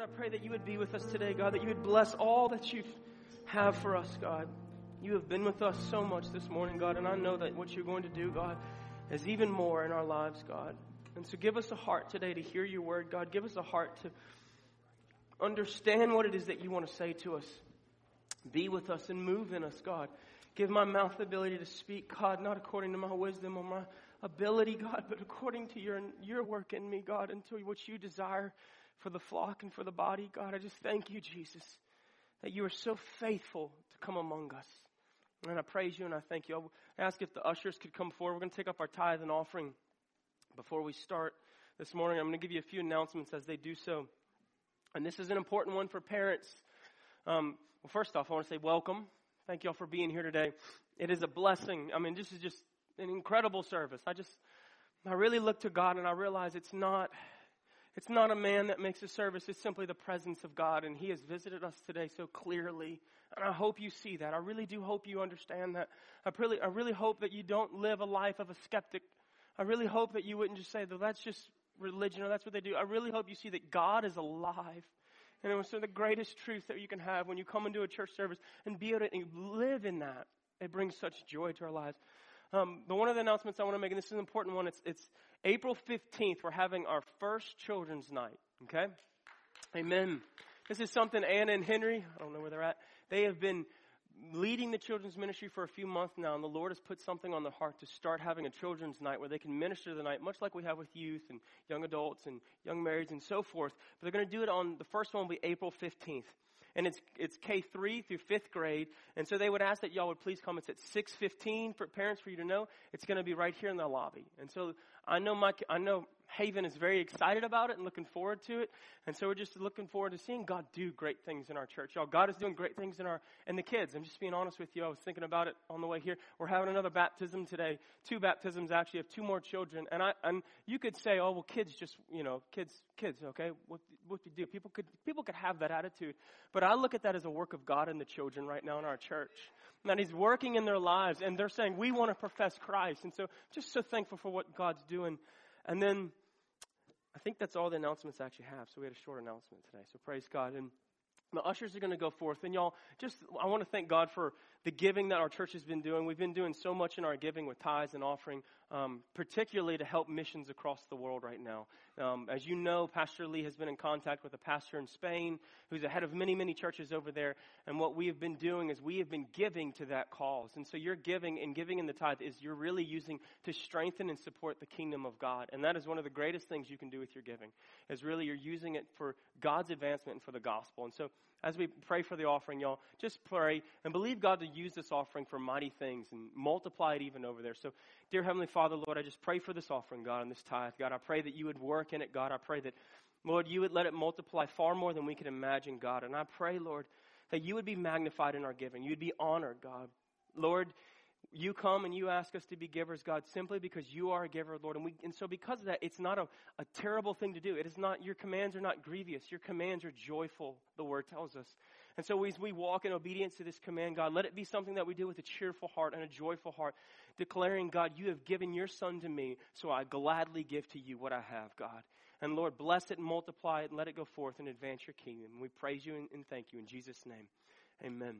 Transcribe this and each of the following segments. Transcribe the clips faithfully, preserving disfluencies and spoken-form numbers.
I pray that you would be with us today, God, that you would bless all that you have for us, God. You have been with us so much this morning, God, and I know that what you're going to do, God, is even more in our lives, God. And so give us a heart today to hear your word, God. Give us a heart to understand what it is that you want to say to us. Be with us and move in us, God. Give my mouth the ability to speak, God, not according to my wisdom or my ability, God, but according to your, your work in me, God, and to what you desire for the flock and for the body, God. I just thank you, Jesus, that you are so faithful to come among us. And I praise you and I thank you. I ask if the ushers could come forward. We're going to take up our tithe and offering before we start this morning. I'm going to give you a few announcements as they do so. And this is an important one for parents. Um, well, first off, I want to say welcome. Thank you all for being here today. It is a blessing. I mean, this is just an incredible service. I just, I really look to God and I realize it's not, it's not a man that makes a service. It's simply the presence of God. And He has visited us today so clearly. And I hope you see that. I really do hope you understand that. I really, I really hope that you don't live a life of a skeptic. I really hope that you wouldn't just say, well, that's just religion or that's what they do. I really hope you see that God is alive. And it was so the greatest truth that you can have when you come into a church service and be able to live in that. It brings such joy to our lives. Um, but one of the announcements I want to make, and this is an important one, it's, it's April fifteenth. We're having our first children's night. Okay? Amen. This is something Anna and Henry, I don't know where they're at, they have been leading the children's ministry for a few months now, and the Lord has put something on their heart to start having a children's night where they can minister the night, much like we have with youth and young adults and young marrieds and so forth. But they're going to do it on, the first one will be April fifteenth. And it's it's K three through fifth grade. And so they would ask that y'all would please come. It's at six fifteen for parents for you to know. It's going to be right here in the lobby. And so I know my I know Haven is very excited about it and looking forward to it. And so we're just looking forward to seeing God do great things in our church. Y'all, God is doing great things in our in the kids. I'm just being honest with you. I was thinking about it on the way here. We're having another baptism today. Two baptisms actually of two more children. And I and you could say, oh well, kids just you know kids kids okay. What what do you do? People could people could have that attitude, but I look at that as a work of God in the children right now in our church. And He's working in their lives, and they're saying we want to profess Christ. And so just so thankful for what God's doing. And then I think that's all the announcements I actually have. So we had a short announcement today. So praise God. And the ushers are going to go forth. And y'all, just I want to thank God for the giving that our church has been doing. We've been doing so much in our giving with tithes and offering, um, particularly to help missions across the world right now. Um, as you know, Pastor Lee has been in contact with a pastor in Spain who's the head of many, many churches over there. And what we have been doing is we have been giving to that cause. And so you're giving, and giving in the tithe is you're really using to strengthen and support the kingdom of God. And that is one of the greatest things you can do with your giving, is really you're using it for God's advancement and for the gospel. And so as we pray for the offering, y'all, just pray and believe God to use this offering for mighty things and multiply it even over there. So, dear Heavenly Father, Lord, I just pray for this offering, God, and this tithe. God, I pray that you would work in it, God. I pray that, Lord, you would let it multiply far more than we can imagine, God. And I pray, Lord, that you would be magnified in our giving. You'd be honored, God. Lord, you come and you ask us to be givers, God, simply because you are a giver, Lord. And we, and so because of that, it's not a, a terrible thing to do. It is not, your commands are not grievous. Your commands are joyful, the word tells us. And so as we walk in obedience to this command, God, let it be something that we do with a cheerful heart and a joyful heart, declaring, God, you have given your son to me, so I gladly give to you what I have, God. And Lord, bless it and multiply it and let it go forth and advance your kingdom. We praise you and, and thank you in Jesus' name. Amen.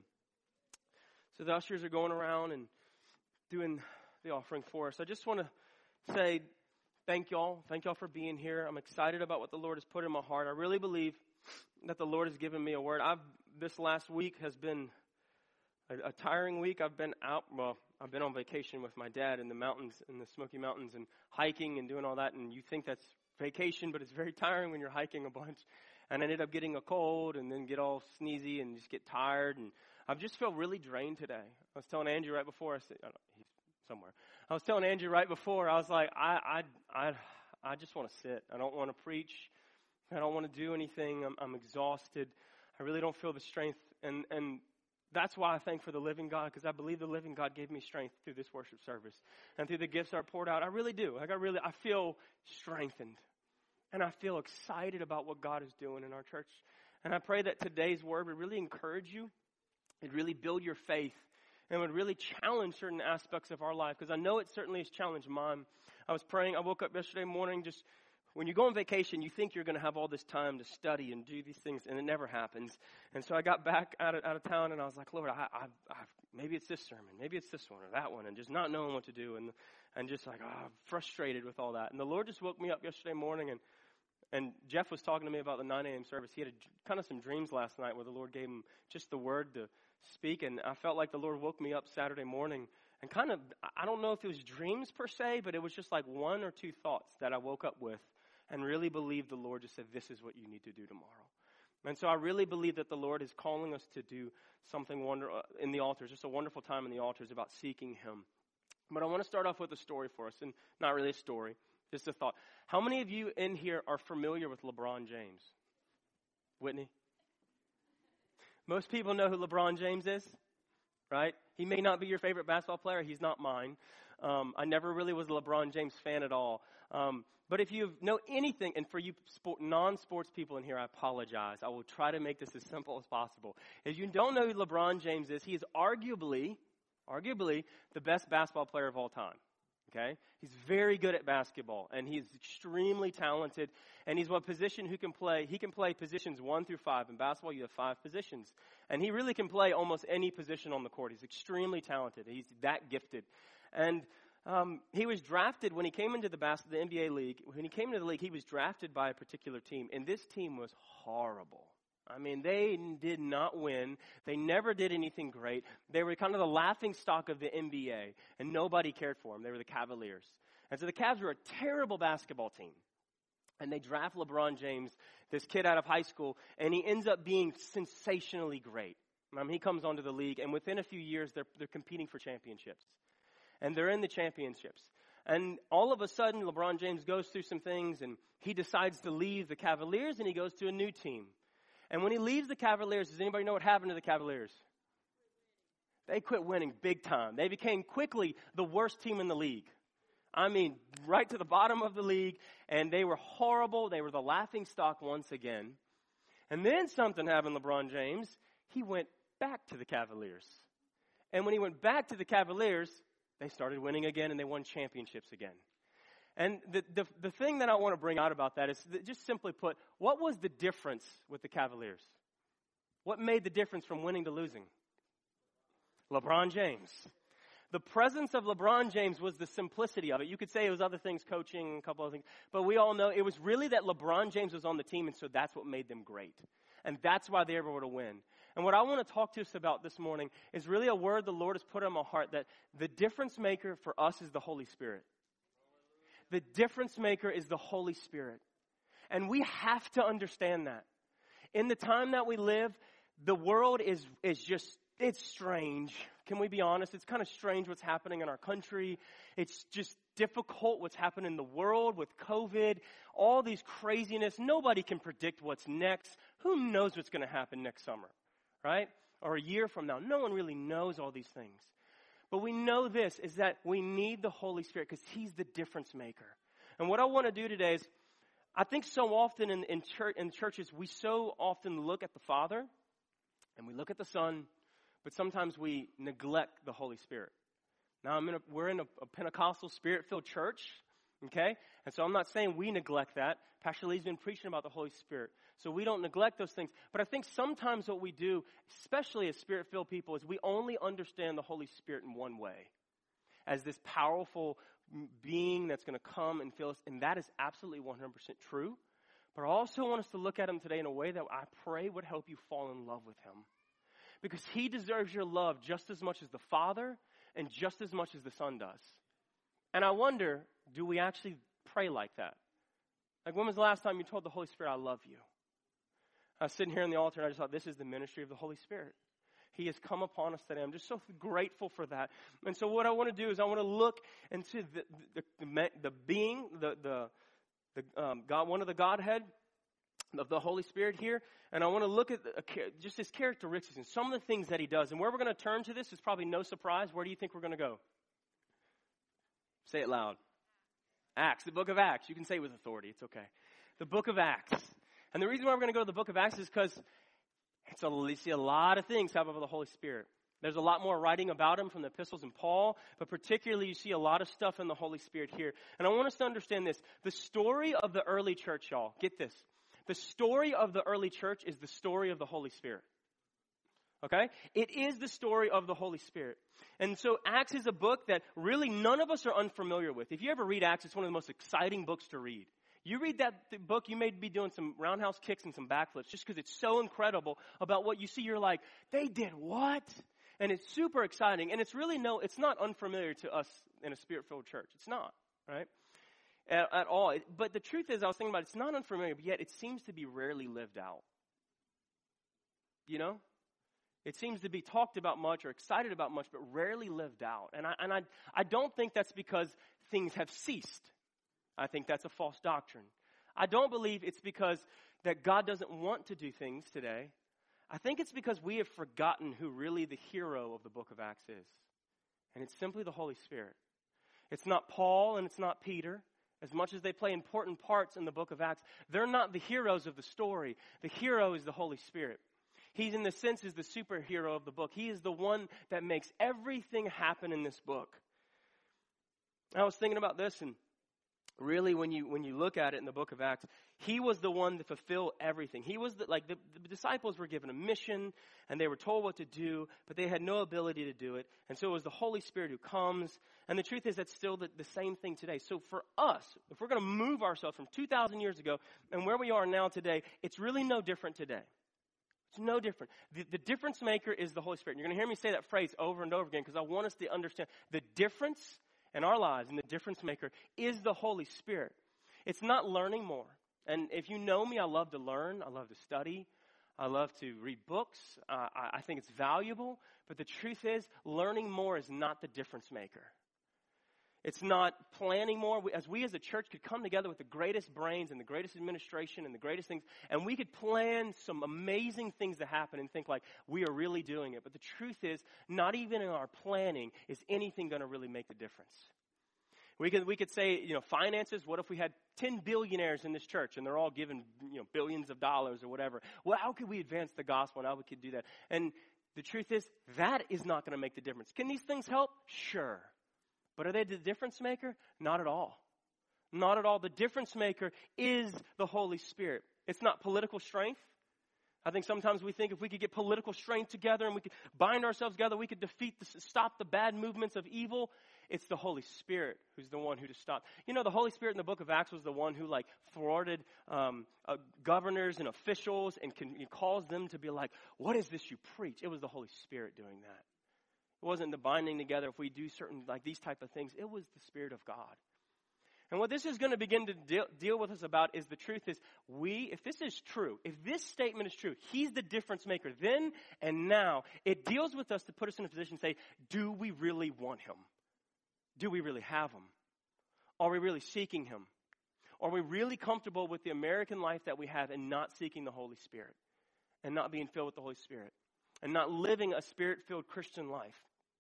So the ushers are going around and doing the offering for us. I just want to say thank y'all. Thank y'all for being here. I'm excited about what the Lord has put in my heart. I really believe that the Lord has given me a word. I've this last week has been a, a tiring week. I've been out, well, I've been on vacation with my dad in the mountains, in the Smoky Mountains, and hiking and doing all that. And you think that's vacation, but it's very tiring when you're hiking a bunch. And I ended up getting a cold and then get all sneezy and just get tired. And I just feel really drained today. I was telling Andrew right before, I said, I don't know, he's somewhere. I was telling Andrew right before, I was like, I, I, I, I just want to sit. I don't want to preach. I don't want to do anything. I'm, I'm exhausted. I really don't feel the strength. And, and that's why I thank for the living God, because I believe the living God gave me strength through this worship service and through the gifts that are poured out. I really do. Like I really, I feel strengthened. And I feel excited about what God is doing in our church. And I pray that today's word would really encourage you. It'd really build your faith. And would really challenge certain aspects of our life. Because I know it certainly has challenged mine. I was praying. I woke up yesterday morning just when you go on vacation, you think you're going to have all this time to study and do these things, and it never happens. And so I got back out of, out of town, and I was like, Lord, I, I, I, maybe it's this sermon, maybe it's this one or that one, and just not knowing what to do, and and just like, oh, frustrated with all that. And the Lord just woke me up yesterday morning, and and Jeff was talking to me about the nine a.m. service. He had a, kind of some dreams last night where the Lord gave him just the word to speak, and I felt like the Lord woke me up Saturday morning. And kind of, I don't know if it was dreams per se, but it was just like one or two thoughts that I woke up with and really believed the Lord just said, this is what you need to do tomorrow. And so I really believe that the Lord is calling us to do something wonder in the altars. Just a wonderful time in the altars about seeking Him. But I want to start off with a story for us, and not really a story, just a thought. How many of you in here are familiar with LeBron James? Whitney? Most people know who LeBron James is. Right? He may not be your favorite basketball player. He's not mine. Um, I never really was a LeBron James fan at all. Um, but if you know anything, and for you sport, non-sports people in here, I apologize. I will try to make this as simple as possible. If you don't know who LeBron James is, he is arguably, arguably the best basketball player of all time. Okay? He's very good at basketball, and he's extremely talented, and he's what position who can play. He can play positions one through five. In basketball, you have five positions, and he really can play almost any position on the court. He's extremely talented. He's that gifted, and um, he was drafted when he came into the, bas- the N B A league. When he came into the league, he was drafted by a particular team, and this team was horrible. I mean, they did not win. They never did anything great. They were kind of the laughing stock of the N B A, and nobody cared for them. They were the Cavaliers. And so the Cavs were a terrible basketball team. And they draft LeBron James, this kid out of high school, and he ends up being sensationally great. I mean, he comes onto the league, and within a few years, they're, they're competing for championships. And they're in the championships. And all of a sudden, LeBron James goes through some things, and he decides to leave the Cavaliers, and he goes to a new team. And when he leaves the Cavaliers, does anybody know what happened to the Cavaliers? They quit winning big time. They became quickly the worst team in the league. I mean, right to the bottom of the league, and they were horrible. They were the laughing stock once again. And then something happened, LeBron James. He went back to the Cavaliers. And when he went back to the Cavaliers, they started winning again, and they won championships again. And the, the the thing that I want to bring out about that is that just simply put, what was the difference with the Cavaliers? What made the difference from winning to losing? LeBron James. The presence of LeBron James was the simplicity of it. You could say it was other things, coaching, a couple of things. But we all know it was really that LeBron James was on the team, and so that's what made them great. And that's why they were able to win. And what I want to talk to us about this morning is really a word the Lord has put on my heart, that the difference maker for us is the Holy Spirit. The difference maker is the Holy Spirit. And we have to understand that. In the time that we live, the world is is just, it's strange. Can we be honest? It's kind of strange what's happening in our country. It's just difficult what's happening in the world with COVID, all these craziness. Nobody can predict what's next. Who knows what's going to happen next summer, right? Or a year from now. No one really knows all these things. But we know this, is that we need the Holy Spirit because He's the difference maker. And what I want to do today is, I think so often in, in, church, in churches, we so often look at the Father and we look at the Son, but sometimes we neglect the Holy Spirit. Now, I'm in a, we're in a, a Pentecostal Spirit-filled church, okay? And so I'm not saying we neglect that. Pastor Lee's been preaching about the Holy Spirit. So we don't neglect those things. But I think sometimes what we do, especially as Spirit-filled people, is we only understand the Holy Spirit in one way, as this powerful being that's going to come and fill us. And that is absolutely one hundred percent true. But I also want us to look at Him today in a way that I pray would help you fall in love with Him. Because He deserves your love just as much as the Father and just as much as the Son does. And I wonder, do we actually pray like that? Like, when was the last time you told the Holy Spirit, I love you? I was sitting here on the altar and I just thought, this is the ministry of the Holy Spirit. He has come upon us today. I'm just so grateful for that. And so what I want to do is I want to look into the the, the, the being, the the, the um, God, one of the Godhead of the Holy Spirit here, and I want to look at the, just His characteristics and some of the things that He does. And where we're going to turn to this is probably no surprise. Where do you think we're going to go? Say it loud. Acts, the book of Acts. You can say it with authority. It's okay. The book of Acts. And the reason why we're going to go to the book of Acts is because it's a, you see a lot of things happen with the Holy Spirit. There's a lot more writing about him from the epistles in Paul, but particularly you see a lot of stuff in the Holy Spirit here. And I want us to understand this. The story of the early church, y'all, get this. The story of the early church is the story of the Holy Spirit. Okay? It is the story of the Holy Spirit. And so Acts is a book that really none of us are unfamiliar with. If you ever read Acts, it's one of the most exciting books to read. You read that book, you may be doing some roundhouse kicks and some backflips just because it's so incredible about what you see. You're like, they did what? And it's super exciting. And it's really no, it's not unfamiliar to us in a spirit-filled church. It's not, right? At, at all. But the truth is, I was thinking about it, it's not unfamiliar, but yet it seems to be rarely lived out. You know? It seems to be talked about much or excited about much, but rarely lived out. And I, and I, I don't think that's because things have ceased. I think that's a false doctrine. I don't believe it's because that God doesn't want to do things today. I think it's because we have forgotten who really the hero of the book of Acts is. And it's simply the Holy Spirit. It's not Paul and it's not Peter. As much as they play important parts in the book of Acts, they're not the heroes of the story. The hero is the Holy Spirit. He's, in the sense, is the superhero of the book. He is the one that makes everything happen in this book. I was thinking about this, and really, when you when you look at it in the book of Acts, he was the one to fulfill everything. He was the, like the, the disciples were given a mission, and they were told what to do, but they had no ability to do it. And so it was the Holy Spirit who comes. And the truth is, that's still the, the same thing today. So for us, if we're going to move ourselves from two thousand years ago and where we are now today, it's really no different today. It's no different. The, the difference maker is the Holy Spirit. You're going to hear me say that phrase over and over again because I want us to understand the difference in our lives and the difference maker is the Holy Spirit. It's not learning more. And if you know me, I love to learn. I love to study. I love to read books. Uh, I, I think it's valuable. But the truth is, learning more is not the difference maker. It's not planning more. We, as we as a church could come together with the greatest brains and the greatest administration and the greatest things, and we could plan some amazing things to happen and think like we are really doing it. But the truth is, not even in our planning is anything going to really make the difference. We could we could say, you know, finances. What if we had ten billionaires in this church and they're all given, you know, billions of dollars or whatever? Well, how could we advance the gospel and how we could do that? And the truth is, that is not going to make the difference. Can these things help? Sure. But are they the difference maker? Not at all. Not at all. The difference maker is the Holy Spirit. It's not political strength. I think sometimes we think if we could get political strength together and we could bind ourselves together, we could defeat, the, stop the bad movements of evil. It's the Holy Spirit who's the one who to stop. You know, the Holy Spirit in the book of Acts was the one who like thwarted um, uh, governors and officials and can, he calls them to be like, what is this you preach? It was the Holy Spirit doing that. It wasn't the binding together if we do certain, like these type of things. It was the Spirit of God. And what this is going to begin to deal, deal with us about is the truth is we, if this is true, if this statement is true, he's the difference maker then and now. It deals with us to put us in a position to say, do we really want him? Do we really have him? Are we really seeking him? Are we really comfortable with the American life that we have and not seeking the Holy Spirit and not being filled with the Holy Spirit and not living a Spirit-filled Christian life?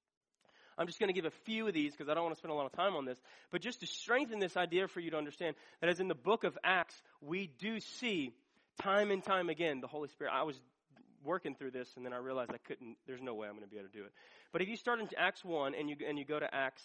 I'm just going to give a few of these because I don't want to spend a lot of time on this. But just to strengthen this idea for you to understand that as in the book of Acts, we do see time and time again the Holy Spirit. I was working through this and then I realized I couldn't, there's no way I'm going to be able to do it. But if you start in Acts one and you and you go to Acts,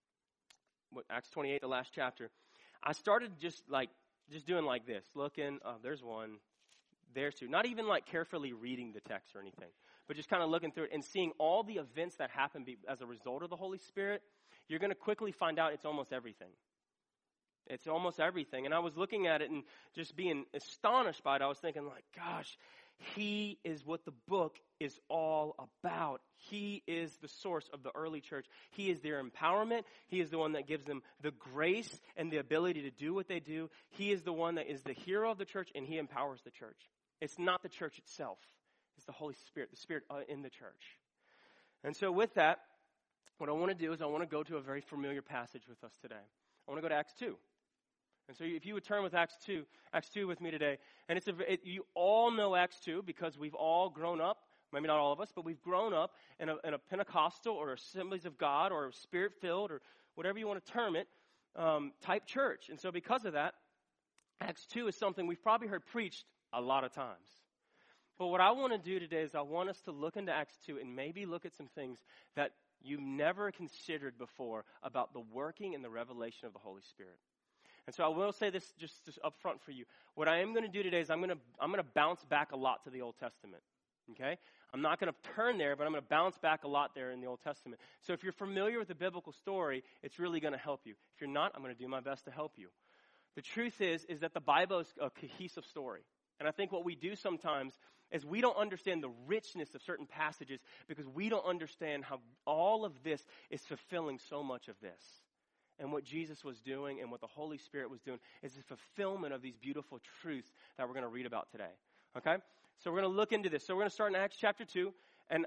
what, Acts twenty-eight, the last chapter, I started just like, just doing like this, looking, oh, there's one, there's two. Not even like carefully reading the text or anything, but just kind of looking through it and seeing all the events that happen be, as a result of the Holy Spirit. You're going to quickly find out it's almost everything. It's almost everything. And I was looking at it and just being astonished by it. I was thinking like, gosh, he is what the book is all about. He is the source of the early church. He is their empowerment. He is the one that gives them the grace and the ability to do what they do. He is the one that is the hero of the church, and he empowers the church. It's not the church itself. It's the Holy Spirit, the Spirit uh, in the church. And so with that, what I want to do is I want to go to a very familiar passage with us today. I want to go to Acts two. And so if you would turn with Acts two, Acts two with me today. And it's a, it, you all know Acts two because we've all grown up, maybe not all of us, but we've grown up in a, in a Pentecostal or Assemblies of God or Spirit-filled or whatever you want to term it, um, type church. And so because of that, Acts two is something we've probably heard preached a lot of times. But what I want to do today is I want us to look into Acts two and maybe look at some things that you've never considered before about the working and the revelation of the Holy Spirit. And so I will say this just, just up front for you. What I am going to do today is I'm going to I'm going to bounce back a lot to the Old Testament. Okay? I'm not going to turn there, but I'm going to bounce back a lot there in the Old Testament. So if you're familiar with the biblical story, it's really going to help you. If you're not, I'm going to do my best to help you. The truth is, is that the Bible is a cohesive story. And I think what we do sometimes is we don't understand the richness of certain passages because we don't understand how all of this is fulfilling so much of this. And what Jesus was doing and what the Holy Spirit was doing is the fulfillment of these beautiful truths that we're going to read about today. Okay? So we're going to look into this. So we're going to start in Acts chapter two. And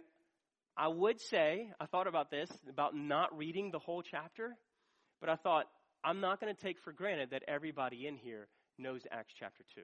I would say, I thought about this, about not reading the whole chapter. But I thought, I'm not going to take for granted that everybody in here knows Acts chapter two.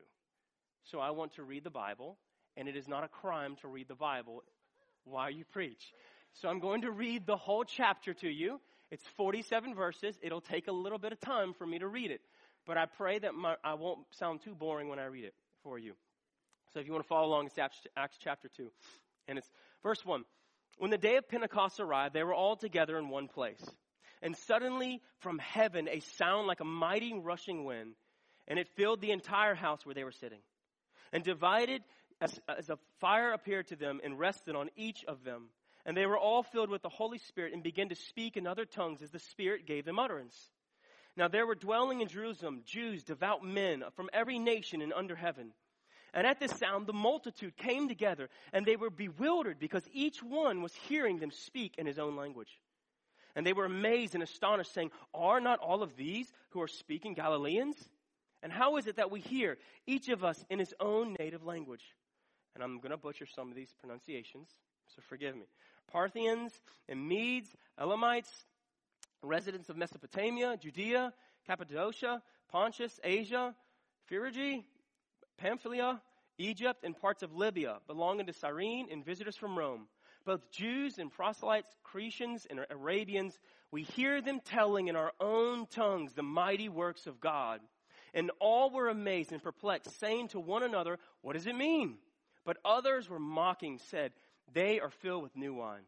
So I want to read the Bible. And it is not a crime to read the Bible while you preach. So I'm going to read the whole chapter to you. It's forty-seven verses. It'll take a little bit of time for me to read it. But I pray that my, I won't sound too boring when I read it for you. So if you want to follow along, it's Acts chapter two. And it's verse one. When the day of Pentecost arrived, they were all together in one place. And suddenly from heaven a sound like a mighty rushing wind, and it filled the entire house where they were sitting. And divided as, as a fire appeared to them and rested on each of them. And they were all filled with the Holy Spirit and began to speak in other tongues as the Spirit gave them utterance. Now there were dwelling in Jerusalem Jews, devout men from every nation and under heaven. And at this sound the multitude came together, and they were bewildered because each one was hearing them speak in his own language. And they were amazed and astonished, saying, "Are not all of these who are speaking Galileans? And how is it that we hear, each of us in his own native language?" And I'm going to butcher some of these pronunciations, so forgive me. Parthians and Medes, Elamites, residents of Mesopotamia, Judea, Cappadocia, Pontus, Asia, Phrygia, Pamphylia, Egypt, and parts of Libya, belonging to Cyrene, and visitors from Rome. Both Jews and proselytes, Cretians and Arabians, we hear them telling in our own tongues the mighty works of God. And all were amazed and perplexed, saying to one another, "What does it mean?" But others were mocking, said, "They are filled with new wine."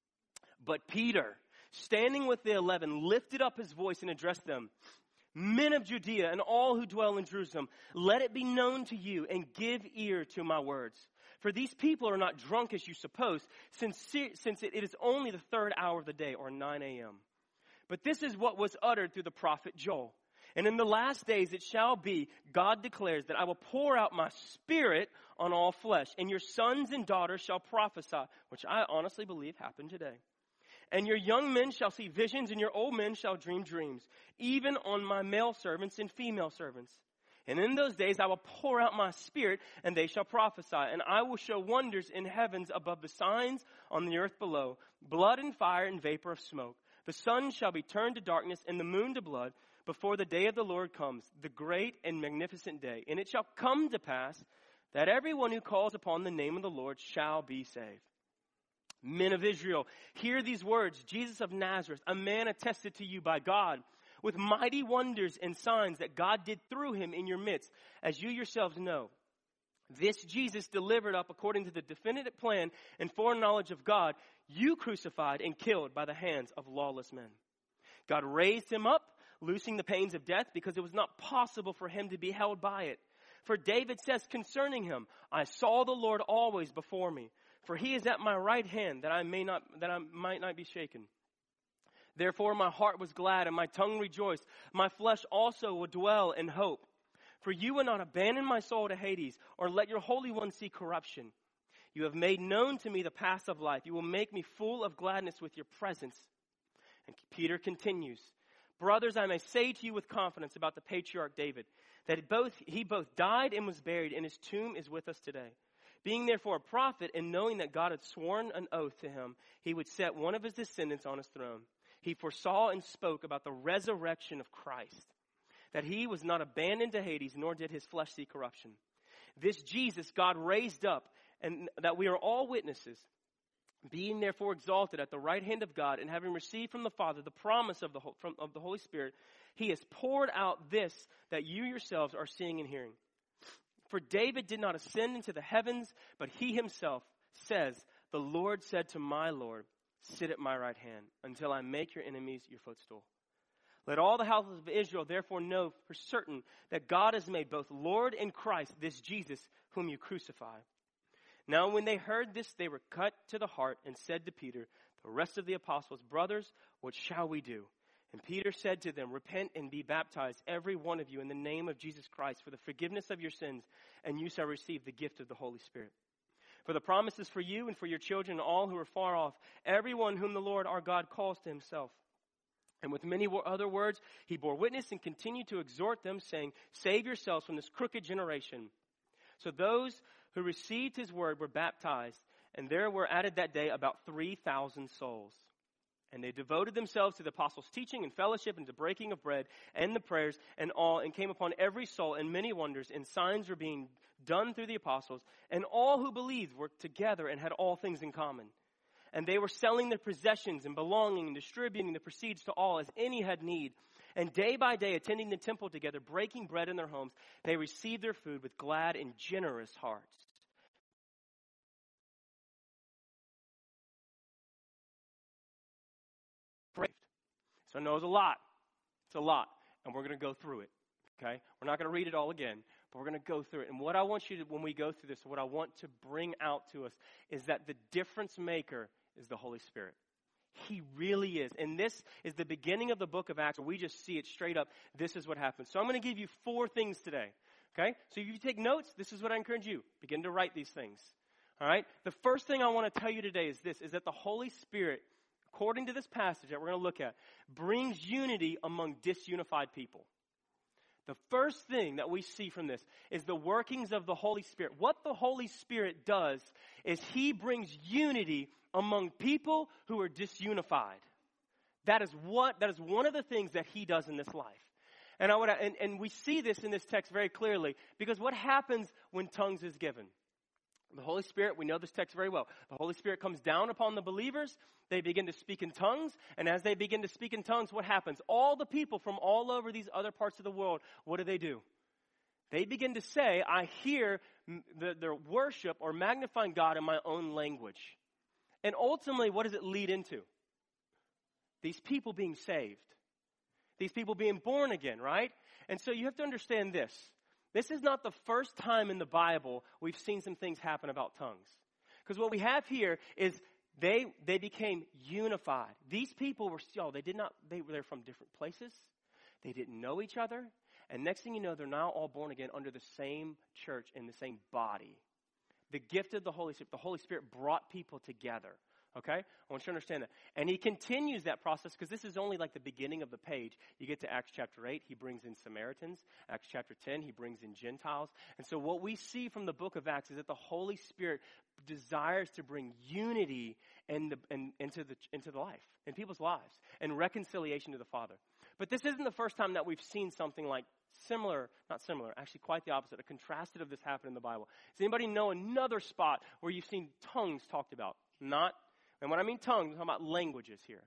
But Peter, standing with the eleven, lifted up his voice and addressed them. "Men of Judea and all who dwell in Jerusalem, let it be known to you and give ear to my words. For these people are not drunk as you suppose, since, since it is only the third hour of the day, or nine a.m. But this is what was uttered through the prophet Joel. And in the last days it shall be, God declares, that I will pour out my Spirit on all flesh, and your sons and daughters shall prophesy," which I honestly believe happened today. "And your young men shall see visions, and your old men shall dream dreams, even on my male servants and female servants. And in those days I will pour out my Spirit, and they shall prophesy. And I will show wonders in heavens above, the signs on the earth below, blood and fire and vapor of smoke. The sun shall be turned to darkness, and the moon to blood, before the day of the Lord comes, the great and magnificent day. And it shall come to pass that everyone who calls upon the name of the Lord shall be saved. Men of Israel, hear these words. Jesus of Nazareth, a man attested to you by God, with mighty wonders and signs that God did through him in your midst, as you yourselves know. This Jesus delivered up according to the definitive plan and foreknowledge of God, you crucified and killed by the hands of lawless men. God raised him up, loosing the pains of death, because it was not possible for him to be held by it. For David says concerning him, I saw the Lord always before me, for he is at my right hand, that I may not, that I might not be shaken. Therefore my heart was glad, and my tongue rejoiced. My flesh also will dwell in hope. For you will not abandon my soul to Hades, or let your Holy One see corruption. You have made known to me the path of life. You will make me full of gladness with your presence. And Peter continues, brothers, I may say to you with confidence about the patriarch David, that both he both died and was buried, and his tomb is with us today. Being therefore a prophet, and knowing that God had sworn an oath to him, he would set one of his descendants on his throne. He foresaw and spoke about the resurrection of Christ, that he was not abandoned to Hades, nor did his flesh see corruption. This Jesus God raised up, and that we are all witnesses. Being therefore exalted at the right hand of God, and having received from the Father the promise of the, from, of the Holy Spirit, he has poured out this that you yourselves are seeing and hearing. For David did not ascend into the heavens, but he himself says, the Lord said to my Lord, sit at my right hand until I make your enemies your footstool. Let all the houses of Israel therefore know for certain that God has made both Lord and Christ, this Jesus whom you crucify. Now when they heard this, they were cut to the heart and said to Peter, the rest of the apostles, brothers, what shall we do? And Peter said to them, repent and be baptized, every one of you, in the name of Jesus Christ, for the forgiveness of your sins, and you shall receive the gift of the Holy Spirit. For the promise is for you and for your children and all who are far off, everyone whom the Lord our God calls to himself. And with many other words, he bore witness and continued to exhort them, saying, save yourselves from this crooked generation. So those who received his word were baptized, and there were added that day about three thousand souls. And they devoted themselves to the apostles' teaching and fellowship and to breaking of bread and the prayers and all, and came upon every soul, and many wonders and signs were being done through the apostles. And all who believed were together and had all things in common. And they were selling their possessions and belonging and distributing the proceeds to all as any had need. And day by day, attending the temple together, breaking bread in their homes, they received their food with glad and generous hearts. So I know it's a lot. It's a lot. And we're going to go through it. Okay? We're not going to read it all again, but we're going to go through it. And what I want you to, when we go through this, what I want to bring out to us is that the difference maker is the Holy Spirit. He really is. And this is the beginning of the book of Acts, where we just see it straight up. This is what happens. So I'm going to give you four things today. Okay? So if you take notes, this is what I encourage you. Begin to write these things. All right? The first thing I want to tell you today is this, is that the Holy Spirit, according to this passage that we're going to look at, brings unity among disunified people. The first thing that we see from this is the workings of the Holy Spirit. What the Holy Spirit does is he brings unity among people who are disunified. That is what, that is one of the things that he does in this life. And I would, and, and we see this in this text very clearly, because what happens when tongues is given? The Holy Spirit, we know this text very well. The Holy Spirit comes down upon the believers. They begin to speak in tongues. And as they begin to speak in tongues, what happens? All the people from all over these other parts of the world, what do they do? They begin to say, I hear the, their worship or magnifying God in my own language. And ultimately, what does it lead into? These people being saved. These people being born again, right? And so you have to understand this. This is not the first time in the Bible we've seen some things happen about tongues. Because what we have here is they they became unified. These people were still, they did not, they were from different places. They didn't know each other. And next thing you know, they're now all born again under the same church in the same body. The gift of the Holy Spirit, the Holy Spirit brought people together. Okay? I want you to understand that. And he continues that process, because this is only like the beginning of the page. You get to Acts chapter eight, he brings in Samaritans. Acts chapter ten, he brings in Gentiles. And so what we see from the book of Acts is that the Holy Spirit desires to bring unity in the, in, into, the, into the life, in people's lives, and reconciliation to the Father. But this isn't the first time that we've seen something like similar, not similar, actually quite the opposite, a contrasted of this happen in the Bible. Does anybody know another spot where you've seen tongues talked about? Not And when I mean tongues, I'm talking about languages here.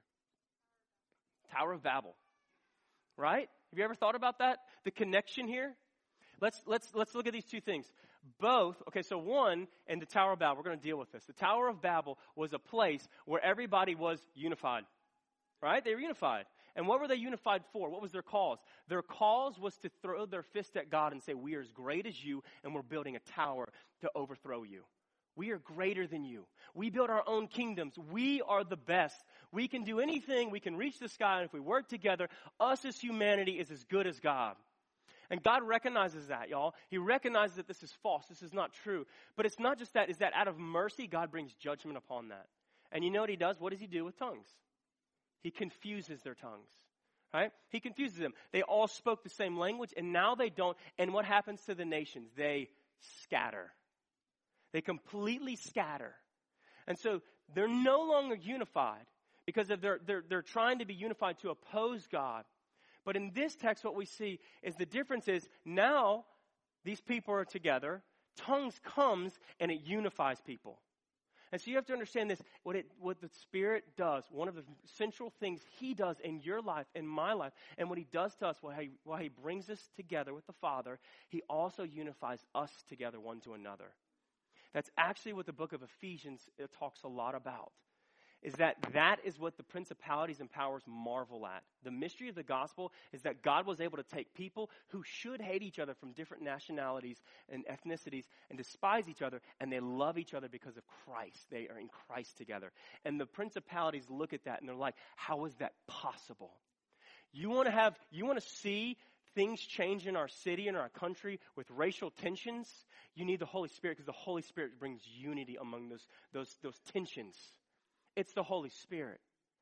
Tower of Babel. Right? Have you ever thought about that? The connection here? Let's let's let's look at these two things. Both, okay, so one, in the Tower of Babel, we're going to deal with this. The Tower of Babel was a place where everybody was unified. Right? They were unified. And what were they unified for? What was their cause? Their cause was to throw their fist at God and say, we are as great as you, and we're building a tower to overthrow you. We are greater than you. We build our own kingdoms. We are the best. We can do anything. We can reach the sky. And if we work together, us as humanity is as good as God. And God recognizes that, y'all. He recognizes that this is false. This is not true. But it's not just that. It's that out of mercy, God brings judgment upon that. And you know what he does? What does he do with tongues? He confuses their tongues. Right? He confuses them. They all spoke the same language, and now they don't. And what happens to the nations? They scatter. They completely scatter. And so they're no longer unified because of their, they're, they're trying to be unified to oppose God. But in this text, what we see is the difference is now these people are together. Tongues comes and it unifies people. And so you have to understand this, what it, what the Spirit does, one of the central things He does in your life, in my life, and what He does to us while He, while he brings us together with the Father, He also unifies us together one to another. That's actually what the book of Ephesians talks a lot about. Is that that is what the principalities and powers marvel at. The mystery of the gospel is that God was able to take people who should hate each other from different nationalities and ethnicities and despise each other, and they love each other because of Christ. They are in Christ together. And the principalities look at that and they're like, how is that possible? You want to have, you want to see things change in our city and our country with racial tensions? You need the Holy Spirit, because the Holy Spirit brings unity among those, those, those tensions. It's the Holy Spirit.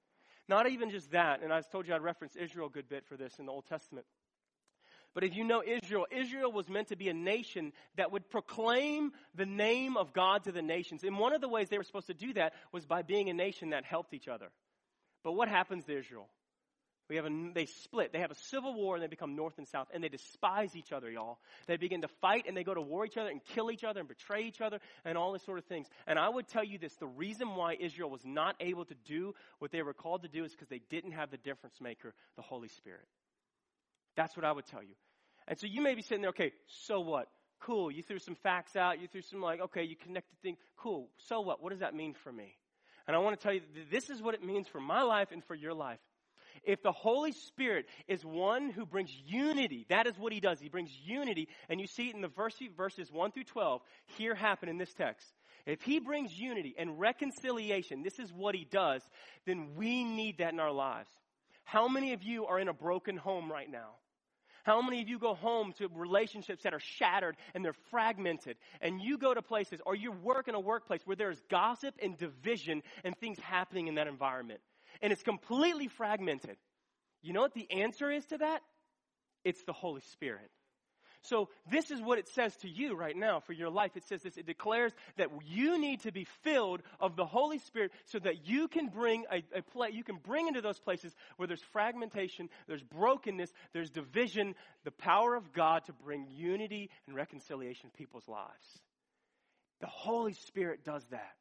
Not even just that, and I told you I'd reference Israel a good bit for this in the Old Testament. But if you know Israel, Israel was meant to be a nation that would proclaim the name of God to the nations. And one of the ways they were supposed to do that was by being a nation that helped each other. But what happens to Israel? We have a, they split. They have a civil war and they become north and south. And they despise each other, y'all. They begin to fight and they go to war each other and kill each other and betray each other and all this sort of things. And I would tell you this, the reason why Israel was not able to do what they were called to do is because they didn't have the difference maker, the Holy Spirit. That's what I would tell you. And so you may be sitting there, okay, so what? Cool, you threw some facts out. You threw some like, okay, you connected things. Cool, so what? What does that mean for me? And I want to tell you that this is what it means for my life and for your life. If the Holy Spirit is one who brings unity, that is what He does. He brings unity, and you see it in the verse, verses one through twelve here happen in this text. If He brings unity and reconciliation, this is what He does, then we need that in our lives. How many of you are in a broken home right now? How many of you go home to relationships that are shattered and they're fragmented, and you go to places, or you work in a workplace where there's gossip and division and things happening in that environment? And it's completely fragmented. You know what the answer is to that? It's the Holy Spirit. So this is what it says to you right now for your life. It says this, it declares that you need to be filled of the Holy Spirit so that you can bring a, a play, you can bring into those places where there's fragmentation, there's brokenness, there's division, the power of God to bring unity and reconciliation in people's lives. The Holy Spirit does that.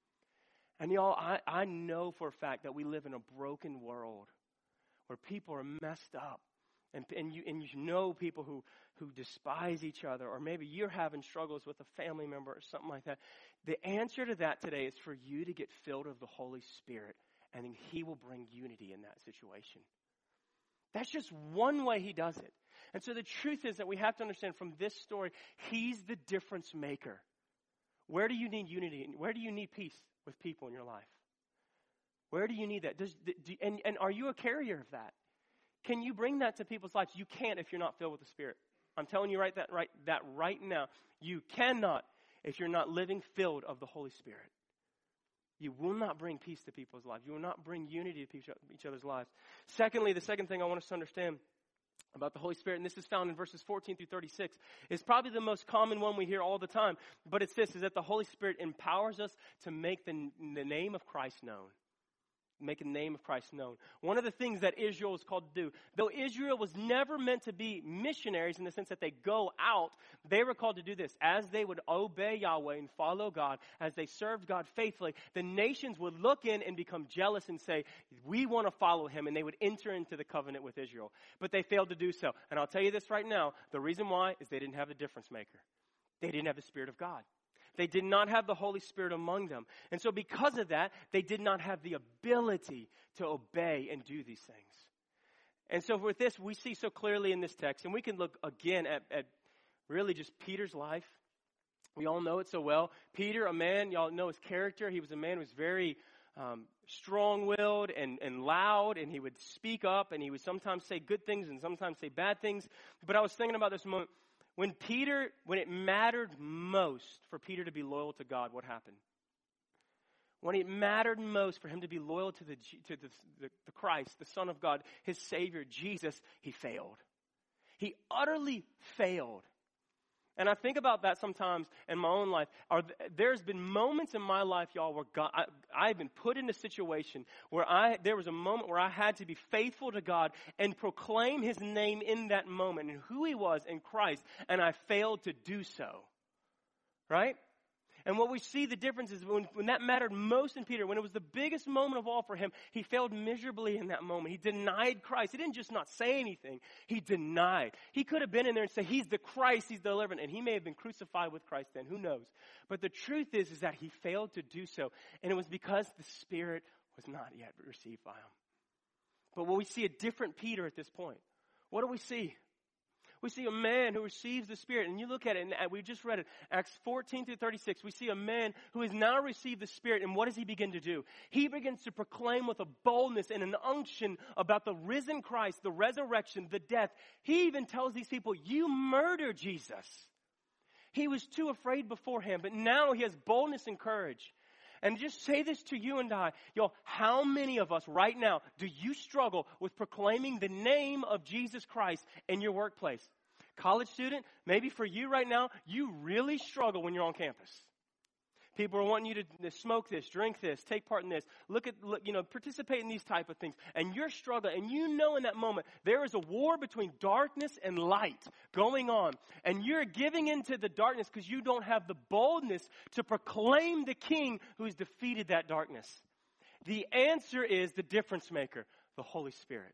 And y'all, I, I know for a fact that we live in a broken world where people are messed up. And, and, you, and you know people who, who despise each other, or maybe you're having struggles with a family member or something like that. The answer to that today is for you to get filled of the Holy Spirit, and then He will bring unity in that situation. That's just one way He does it. And so the truth is that we have to understand from this story, He's the difference maker. Where do you need unity? Where do you need peace with people in your life? Where do you need that? Does, do, and, and are you a carrier of that? Can you bring that to people's lives? You can't if you're not filled with the Spirit. I'm telling you right that right that right now. You cannot if you're not living filled of the Holy Spirit. You will not bring peace to people's lives. You will not bring unity to each other's lives. Secondly, the second thing I want us to understand about the Holy Spirit, and this is found in verses fourteen through thirty-six, is probably the most common one we hear all the time. But it's this, is that the Holy Spirit empowers us to make the, the name of Christ known. Make the name of Christ known. One of the things that Israel was called to do, though Israel was never meant to be missionaries in the sense that they go out, they were called to do this. As they would obey Yahweh and follow God, as they served God faithfully, the nations would look in and become jealous and say, we want to follow Him, and they would enter into the covenant with Israel. But they failed to do so. And I'll tell you this right now, the reason why is they didn't have the difference maker. They didn't have the Spirit of God. They did not have the Holy Spirit among them. And so because of that, they did not have the ability to obey and do these things. And so with this, we see so clearly in this text, and we can look again at, at really just Peter's life. We all know it so well. Peter, a man, y'all know his character. He was a man who was very um, strong-willed and, and loud, and he would speak up, and he would sometimes say good things and sometimes say bad things. But I was thinking about this moment. When Peter, when it mattered most for Peter to be loyal to God, what happened? When it mattered most for him to be loyal to the to the, the, the Christ, the Son of God, His Savior, Jesus, he failed. He utterly failed. And I think about that sometimes in my own life. Are, there's been moments in my life, y'all, where God, I, I've been put in a situation where I there was a moment where I had to be faithful to God and proclaim His name in that moment and who He was in Christ, and I failed to do so. Right? And what we see the difference is when, when that mattered most in Peter, when it was the biggest moment of all for him, he failed miserably in that moment. He denied Christ. He didn't just not say anything. He denied. He could have been in there and said, he's the Christ, he's the deliverance. And he may have been crucified with Christ then. Who knows? But the truth is, is that he failed to do so. And it was because the Spirit was not yet received by him. But when we see a different Peter at this point, what do we see? We see a man who receives the Spirit. And you look at it, and we just read it, Acts fourteen through thirty-six. We see a man who has now received the Spirit. And what does he begin to do? He begins to proclaim with a boldness and an unction about the risen Christ, the resurrection, the death. He even tells these people, you murdered Jesus. He was too afraid beforehand, but now he has boldness and courage. And just say this to you and I, y'all, how many of us right now do you struggle with proclaiming the name of Jesus Christ in your workplace? College student, maybe for you right now, you really struggle when you're on campus. People are wanting you to, to smoke this, drink this, take part in this, look at, look, you know, participate in these type of things. And you're struggling, and you know in that moment, there is a war between darkness and light going on. And you're giving into the darkness because you don't have the boldness to proclaim the King who has defeated that darkness. The answer is the difference maker, the Holy Spirit.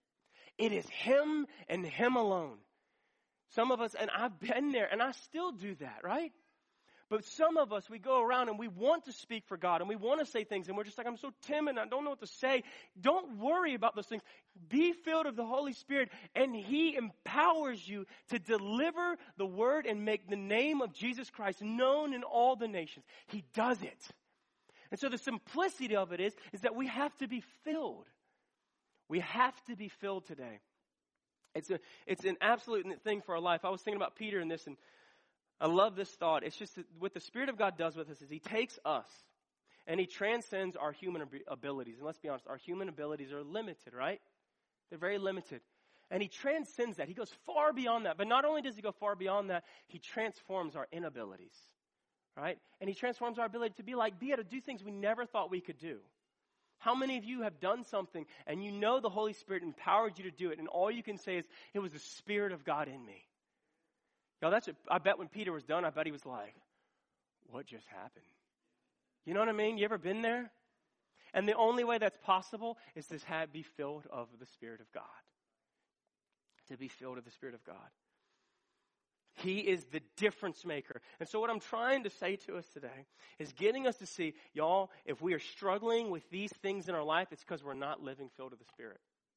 It is Him and Him alone. Some of us, and I've been there, and I still do that, right? But some of us, we go around and we want to speak for God and we want to say things and we're just like, I'm so timid, I don't know what to say. Don't worry about those things. Be filled with the Holy Spirit and He empowers you to deliver the word and make the name of Jesus Christ known in all the nations. He does it. And so the simplicity of it is, is that we have to be filled. We have to be filled today. It's a, it's an absolute thing for our life. I was thinking about Peter in this, and I love this thought. It's just that what the Spirit of God does with us is He takes us and He transcends our human ab- abilities. And let's be honest, our human abilities are limited, right? They're very limited. And He transcends that. He goes far beyond that. But not only does He go far beyond that, He transforms our inabilities, right? And He transforms our ability to be like, be able to do things we never thought we could do. How many of you have done something and you know the Holy Spirit empowered you to do it, and all you can say is, it was the Spirit of God in me? Y'all, that's a, I bet when Peter was done, I bet he was like, what just happened? You know what I mean? You ever been there? And the only way that's possible is to have, be filled of the Spirit of God. To be filled of the Spirit of God. He is the difference maker. And so what I'm trying to say to us today is getting us to see, y'all, if we are struggling with these things in our life, it's because we're not living filled of the Spirit.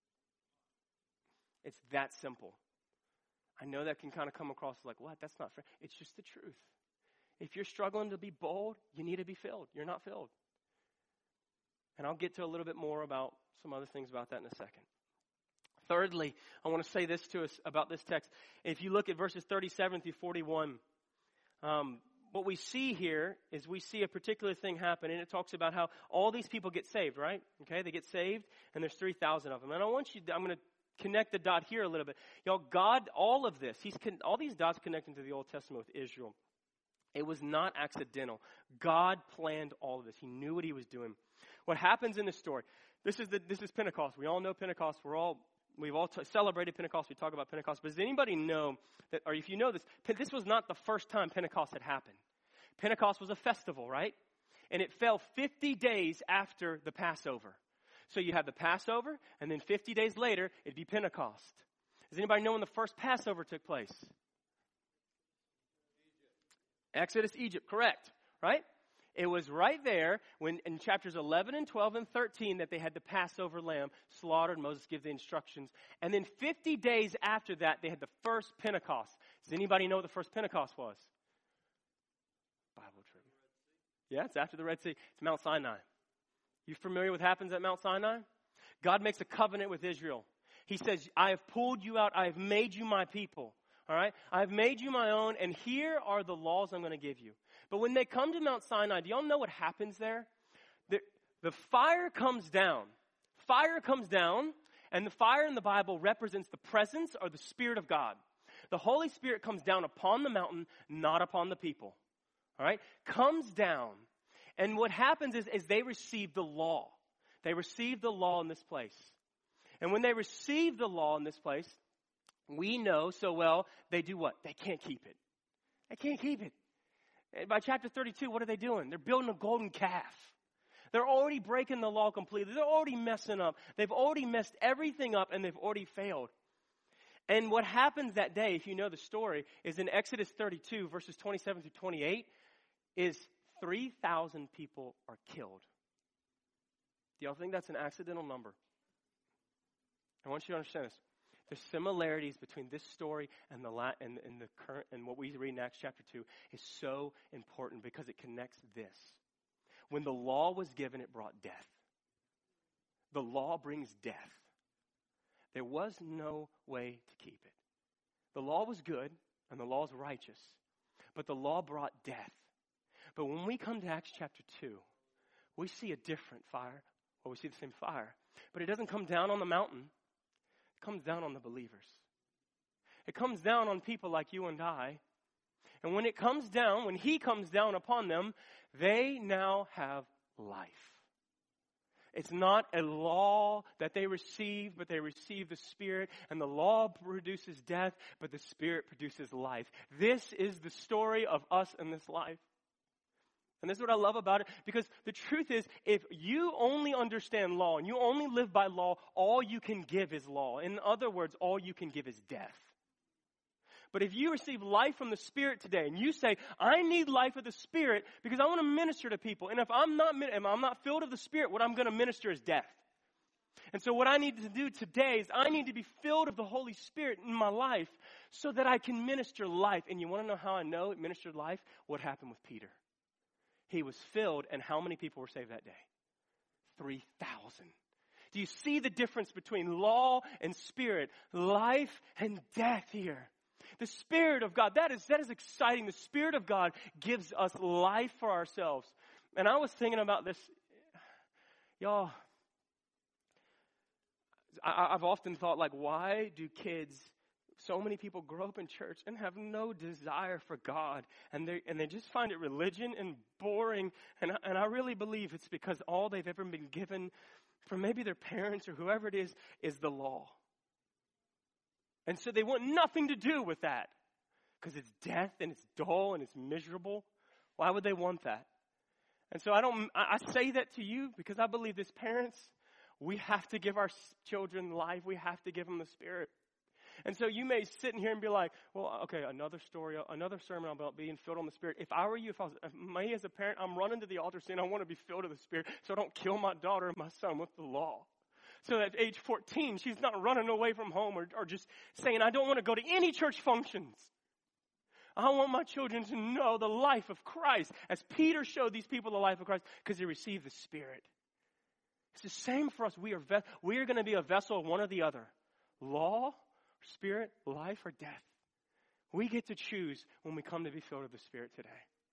It's that simple. I know that can kind of come across like, what? That's not fair. It's just the truth. If you're struggling to be bold, you need to be filled. You're not filled. And I'll get to a little bit more about some other things about that in a second. Thirdly, I want to say this to us about this text. If you look at verses thirty-seven through forty-one, um, what we see here is we see a particular thing happen, and it talks about how all these people get saved, right? Okay, they get saved, and there's three thousand of them. And I want you, I'm going to connect the dot here a little bit. Y'all, God, all of this, he's con- all these dots connecting to the Old Testament with Israel. It was not accidental. God planned all of this. He knew what He was doing. What happens in this story? This is the, this is Pentecost. We all know Pentecost. We're all we've all t- celebrated Pentecost. We talk about Pentecost. But does anybody know that? Or if you know this, this was not the first time Pentecost had happened. Pentecost was a festival, right? And it fell fifty days after the Passover. So you have the Passover, and then fifty days later, it'd be Pentecost. Does anybody know when the first Passover took place? Exodus, Egypt, correct, right? It was right there when in chapters eleven and twelve and thirteen that they had the Passover lamb slaughtered. Moses gave the instructions. And then fifty days after that, they had the first Pentecost. Does anybody know what the first Pentecost was? Bible trivia. Yeah, it's after the Red Sea. It's Mount Sinai. You familiar with what happens at Mount Sinai? God makes a covenant with Israel. He says, I have pulled you out. I have made you my people. All right? I have made you my own, and here are the laws I'm going to give you. But when they come to Mount Sinai, do y'all know what happens there? The, the fire comes down. Fire comes down, and the fire in the Bible represents the presence or the Spirit of God. The Holy Spirit comes down upon the mountain, not upon the people. All right? Comes down. And what happens is, is they receive the law. They receive the law in this place. And when they receive the law in this place, we know so well they do what? They can't keep it. They can't keep it. And by chapter thirty-two, what are they doing? They're building a golden calf. They're already breaking the law completely. They're already messing up. They've already messed everything up, and they've already failed. And what happens that day, if you know the story, is in Exodus thirty-two, verses twenty-seven through twenty-eight, is three thousand people are killed. Do y'all think that's an accidental number? I want you to understand this. The similarities between this story and the la- and, and the current and what we read in Acts chapter two is so important because it connects this. When the law was given, it brought death. The law brings death. There was no way to keep it. The law was good and the law is righteous, but the law brought death. But when we come to Acts chapter two, we see a different fire. Well, we see the same fire, but it doesn't come down on the mountain. It comes down on the believers. It comes down on people like you and I. And when it comes down, when he comes down upon them, they now have life. It's not a law that they receive, but they receive the Spirit. And the law produces death, but the Spirit produces life. This is the story of us in this life. And this is what I love about it, because the truth is, if you only understand law and you only live by law, all you can give is law. In other words, all you can give is death. But if you receive life from the Spirit today and you say, I need life of the Spirit because I want to minister to people. And if I'm not, if I'm not filled of the Spirit, what I'm going to minister is death. And so what I need to do today is I need to be filled of the Holy Spirit in my life so that I can minister life. And you want to know how I know it ministered life? What happened with Peter? He was filled, and how many people were saved that day? three thousand. Do you see the difference between law and Spirit? Life and death here. The Spirit of God, that is, that is exciting. The Spirit of God gives us life for ourselves. And I was thinking about this. Y'all, I, I've often thought, like, why do kids, so many people grow up in church and have no desire for God, and they and they just find it religion and boring. And I, and I really believe it's because all they've ever been given from maybe their parents or whoever it is is the law. And so they want nothing to do with that because it's death and it's dull and it's miserable. Why would they want that? And so I don't. I, I say that to you because I believe as parents, we have to give our children life. We have to give them the Spirit. And so you may sit in here and be like, well, okay, another story, another sermon about being filled on the Spirit. If I were you, if I was if me as a parent, I'm running to the altar saying I want to be filled with the Spirit so I don't kill my daughter and my son with the law. So at age fourteen, she's not running away from home or, or just saying, I don't want to go to any church functions. I want my children to know the life of Christ as Peter showed these people the life of Christ because they received the Spirit. It's the same for us. We are, ve- we are going to be a vessel of one or the other. Law, Spirit, life, or death. We get to choose when we come to be filled with the Spirit today.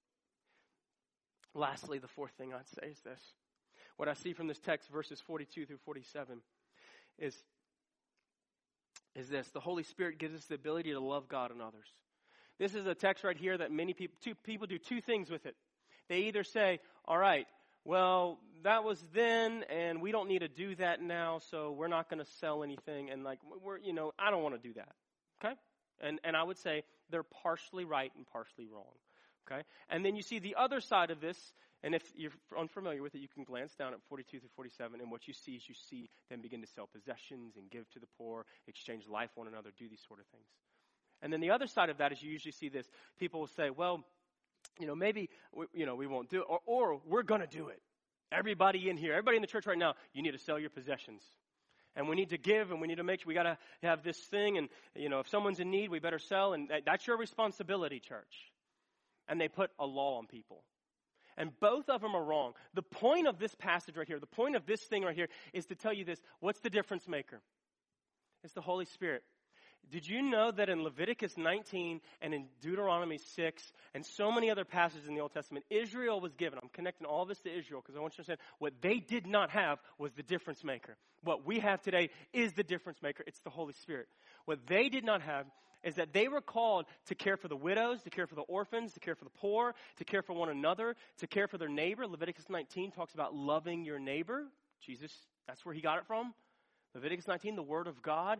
Lastly, the fourth thing I'd say is this. What I see from this text, verses forty-two through forty-seven, is, is this. The Holy Spirit gives us the ability to love God and others. This is a text right here that many people, two people do two things with it. They either say, all right, well, that was then, and we don't need to do that now, so we're not going to sell anything, and like, we're, you know, I don't want to do that, okay? And and I would say they're partially right and partially wrong, okay? And then you see the other side of this, and if you're unfamiliar with it, you can glance down at forty-two through forty-seven, and what you see is you see them begin to sell possessions and give to the poor, exchange life one another, do these sort of things. And then the other side of that is you usually see this. People will say, well, you know, maybe, we, you know, we won't do it, or, or we're going to do it. Everybody in here, everybody in the church right now, you need to sell your possessions. And we need to give, and we need to make sure we got to have this thing. And, you know, if someone's in need, we better sell. And that, that's your responsibility, church. And they put a law on people. And both of them are wrong. The point of this passage right here, the point of this thing right here is to tell you this. What's the difference maker? It's the Holy Spirit. Did you know that in Leviticus nineteen and in Deuteronomy six and so many other passages in the Old Testament, Israel was given, I'm connecting all this to Israel because I want you to understand, what they did not have was the difference maker. What we have today is the difference maker. It's the Holy Spirit. What they did not have is that they were called to care for the widows, to care for the orphans, to care for the poor, to care for one another, to care for their neighbor. Leviticus nineteen talks about loving your neighbor. Jesus, that's where he got it from. Leviticus nineteen, the Word of God.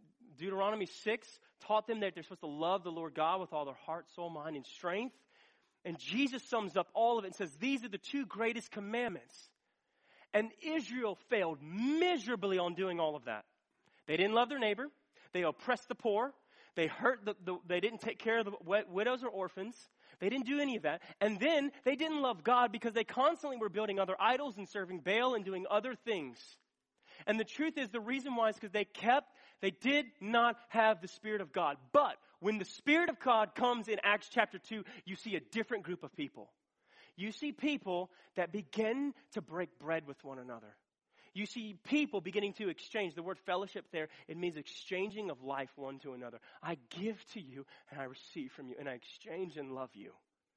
Deuteronomy six taught them that they're supposed to love the Lord God with all their heart, soul, mind, and strength. And Jesus sums up all of it and says, these are the two greatest commandments. And Israel failed miserably on doing all of that. They didn't love their neighbor. They oppressed the poor. They hurt the, the they didn't take care of the widows or orphans. They didn't do any of that. And then they didn't love God because they constantly were building other idols and serving Baal and doing other things. And the truth is, the reason why is because they kept, they did not have the Spirit of God. But when the Spirit of God comes in Acts chapter two, you see a different group of people. You see people that begin to break bread with one another. You see people beginning to exchange. The word fellowship there, it means exchanging of life one to another. I give to you and I receive from you and I exchange and love you.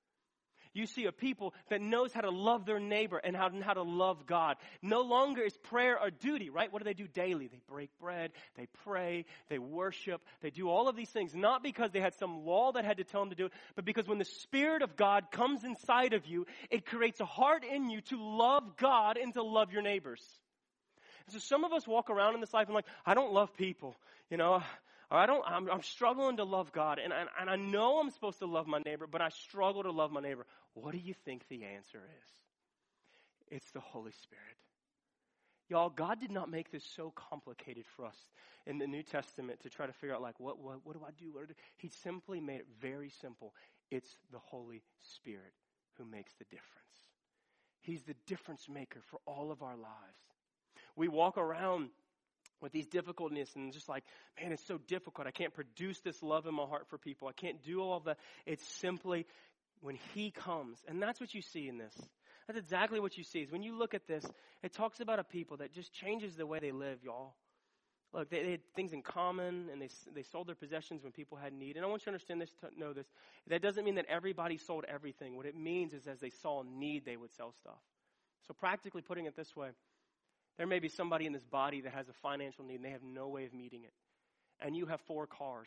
You see a people that knows how to love their neighbor and how, how to love God. No longer is prayer a duty, right? What do they do daily? They break bread, they pray, they worship, they do all of these things. Not because they had some law that had to tell them to do it, but because when the Spirit of God comes inside of you, it creates a heart in you to love God and to love your neighbors. So some of us walk around in this life and like, I don't love people, you know, or I don't, I'm, I'm struggling to love God. And, and, and I know I'm supposed to love my neighbor, but I struggle to love my neighbor. What do you think the answer is? It's the Holy Spirit. Y'all, God did not make this so complicated for us in the New Testament to try to figure out like, what, what, what do I do? What do I do? He simply made it very simple. It's the Holy Spirit who makes the difference. He's the difference maker for all of our lives. We walk around with these difficulties and just like, man, it's so difficult. I can't produce this love in my heart for people. I can't do all of that. It's simply when He comes. And that's what you see in this. That's exactly what you see. Is when you look at this, it talks about a people that just changes the way they live, y'all. Look, they, they had things in common, and they they sold their possessions when people had need. And I want you to understand this, to know this. That doesn't mean that everybody sold everything. What it means is as they saw need, they would sell stuff. So practically putting it this way, there may be somebody in this body that has a financial need and they have no way of meeting it. And you have four cars.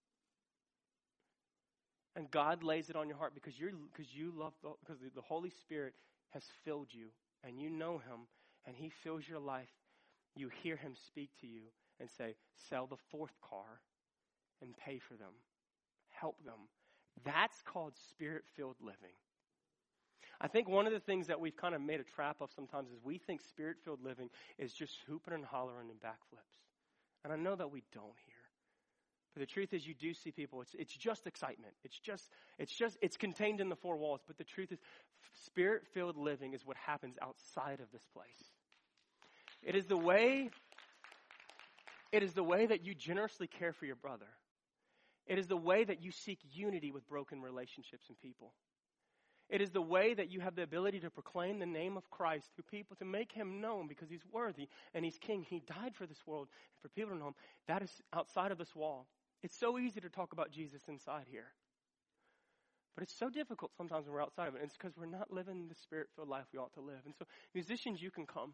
And God lays it on your heart because you're because you love the, because the Holy Spirit has filled you and you know Him and He fills your life. You hear Him speak to you and say, sell the fourth car and pay for them. Help them. That's called Spirit-filled living. I think one of the things that we've kind of made a trap of sometimes is we think Spirit-filled living is just hooping and hollering and backflips. And I know that we don't here. But the truth is you do see people, it's it's just excitement. It's just, it's just, it's contained in the four walls. But the truth is Spirit-filled living is what happens outside of this place. It is the way, it is the way that you generously care for your brother. It is the way that you seek unity with broken relationships and people. It is the way that you have the ability to proclaim the name of Christ to people, to make Him known because He's worthy and He's King. He died for this world and for people to know Him. That is outside of this wall. It's so easy to talk about Jesus inside here. But it's so difficult sometimes when we're outside of it. And it's because we're not living the Spirit-filled life we ought to live. And so musicians, you can come.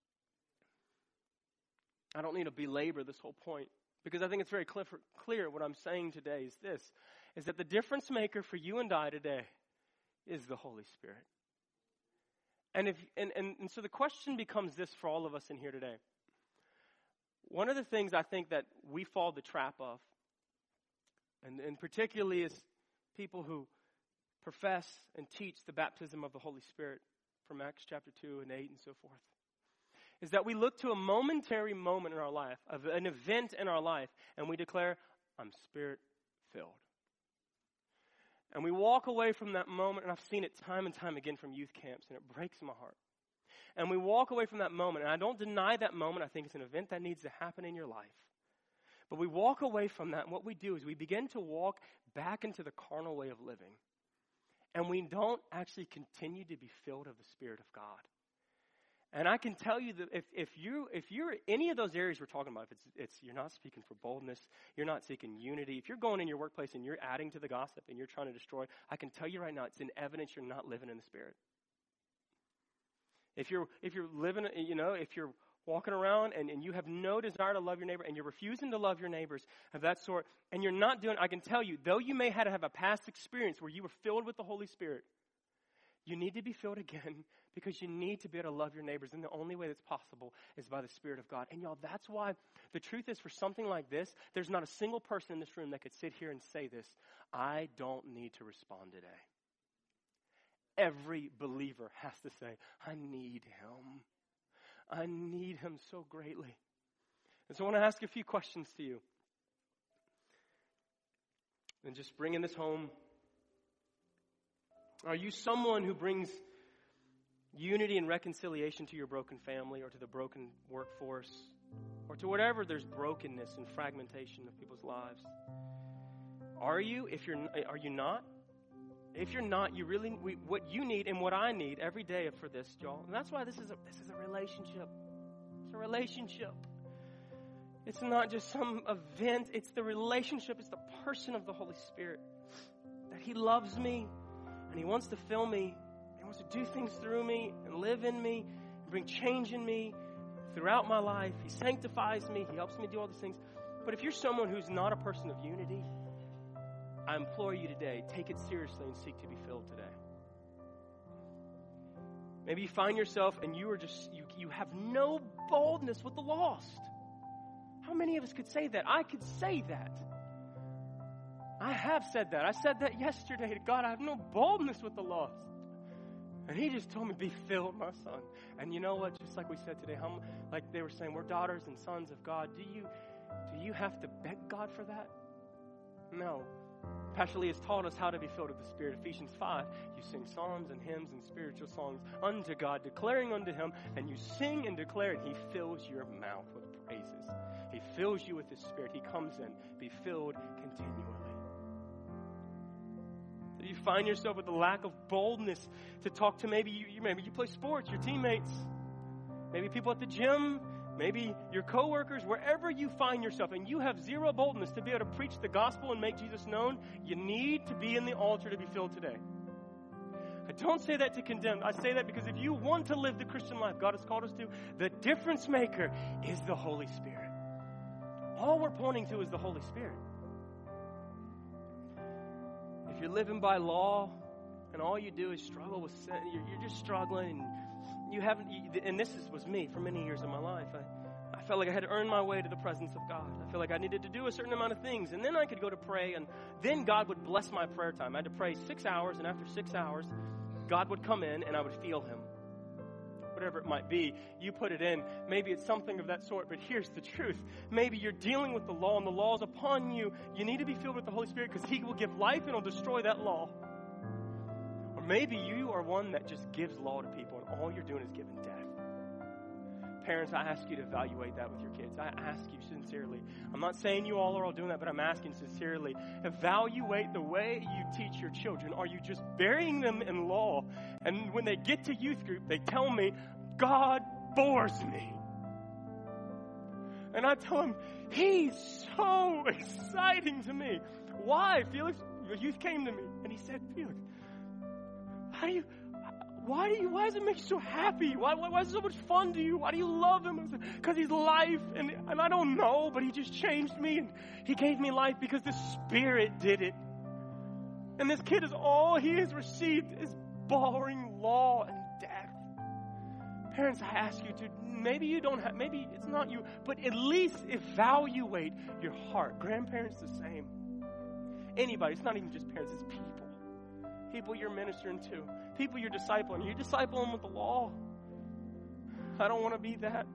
I don't need to belabor this whole point because I think it's very clear, clear what I'm saying today is this, is that the difference maker for you and I today is the Holy Spirit. And if and, and, and so the question becomes this for all of us in here today. One of the things I think that we fall the trap of, and, and particularly as people who profess and teach the baptism of the Holy Spirit from Acts chapter two and eight and so forth, is that we look to a momentary moment in our life, of an event in our life, and we declare, I'm Spirit-filled. And we walk away from that moment, and I've seen it time and time again from youth camps, and it breaks my heart. And we walk away from that moment, and I don't deny that moment. I think it's an event that needs to happen in your life. But we walk away from that, and what we do is we begin to walk back into the carnal way of living. And we don't actually continue to be filled of the Spirit of God. And I can tell you that if, if you if you're any of those areas we're talking about, if it's it's you're not speaking for boldness, you're not seeking unity, if you're going in your workplace and you're adding to the gossip and you're trying to destroy, I can tell you right now, it's in evidence you're not living in the Spirit. If you're if you're living, you know, if you're walking around and, and you have no desire to love your neighbor and you're refusing to love your neighbors of that sort, and you're not doing, I can tell you, though you may have to have a past experience where you were filled with the Holy Spirit, you need to be filled again because you need to be able to love your neighbors. And the only way that's possible is by the Spirit of God. And y'all, that's why the truth is for something like this, there's not a single person in this room that could sit here and say this, I don't need to respond today. every believer has to say, I need him. I need him so greatly. And so I want to ask a few questions to you. And just bringing this home. Are you someone who brings unity and reconciliation to your broken family or to the broken workforce or to whatever there's brokenness and fragmentation of people's lives? Are you? If you're, are you not? If you're not, you really, we, what you need and what I need every day for this, y'all. And that's why this is a, this is a relationship. It's a relationship. It's not just some event. It's the relationship. It's the person of the Holy Spirit. That he loves me and he wants to fill me. He wants to do things through me and live in me and bring change in me throughout my life. He sanctifies me. He helps me do all these things. But if you're someone who's not a person of unity, I implore you today, take it seriously and seek to be filled today. Maybe you find yourself and you are just, you, you have no boldness with the lost. How many of us could say that? I could say that. I have said that. I said that yesterday to God. I have no boldness with the lost. And he just told me, be filled, my son. And you know what? Just like we said today, how, like they were saying, we're daughters and sons of God. Do you, do you have to beg God for that? No. Pastor Lee has taught us how to be filled with the Spirit. Ephesians five, you sing psalms and hymns and spiritual songs unto God, declaring unto him, and you sing and declare, and he fills your mouth with praises. He fills you with his Spirit. He comes in. Be filled continually. Do you find yourself with a lack of boldness to talk to maybe you, maybe you play sports, your teammates, maybe people at the gym, maybe your coworkers, wherever you find yourself, and you have zero boldness to be able to preach the gospel and make Jesus known, you need to be in the altar to be filled today. I don't say that to condemn. I say that because if you want to live the Christian life God has called us to, the difference maker is the Holy Spirit. All we're pointing to is the Holy Spirit. If you're living by law and all you do is struggle with sin, you're, you're just struggling and you haven't, you, and this is, was me for many years of my life. I, I felt like I had to earn my way to the presence of God. I felt like I needed to do a certain amount of things, and then I could go to pray, and then God would bless my prayer time. I had to pray six hours, and after six hours, God would come in, and I would feel him. Whatever it might be, you put it in. Maybe it's something of that sort, but here's the truth. Maybe you're dealing with the law, and the law is upon you. You need to be filled with the Holy Spirit because he will give life, and he'll destroy that law. Maybe you are one that just gives law to people and all you're doing is giving death. Parents, I ask you to evaluate that with your kids. I ask you sincerely. I'm not saying you all are all doing that, but I'm asking sincerely. Evaluate the way you teach your children. Are you just burying them in law? And when they get to youth group, they tell me, God bores me. And I tell them, he's so exciting to me. Why? Felix, your youth came to me and he said, Felix, How do you, why do you, why does it make you so happy? Why, why, why is it so much fun to you? Why do you love him? Because he's life, and, and I don't know, but he just changed me, and he gave me life because the Spirit did it. And this kid is all he has received is boring law and death. Parents, I ask you to, maybe you don't have, maybe it's not you, but at least evaluate your heart. Grandparents, the same. Anybody, it's not even just parents, it's people. People you're ministering to, people you're discipling. You disciple them with the law. I don't want to be that.